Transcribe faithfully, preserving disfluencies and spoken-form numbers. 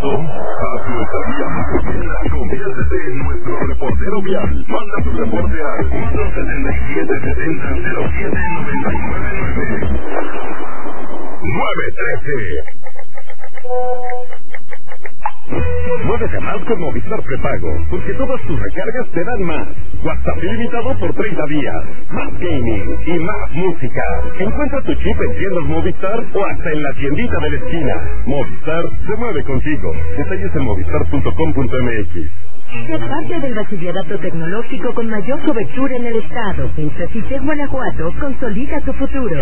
gusto? Haz tu estadía más amena y conviértete en nuestro reportero vial. Manda tu reporte al cuatro siete siete, siete cero cero siete, nueve nueve nueve. nueve trece. Muévete más con Movistar Prepago, porque todas tus recargas te dan más. WhatsApp ilimitado por treinta días, más gaming y más música. Encuentra tu chip en tiendas Movistar o hasta en la tiendita de la esquina. Movistar se mueve contigo. Detalles en movistar punto com punto m x. Sé parte del bachillerato tecnológico con mayor cobertura en el estado. En Salsiche, Guanajuato, consolida tu futuro.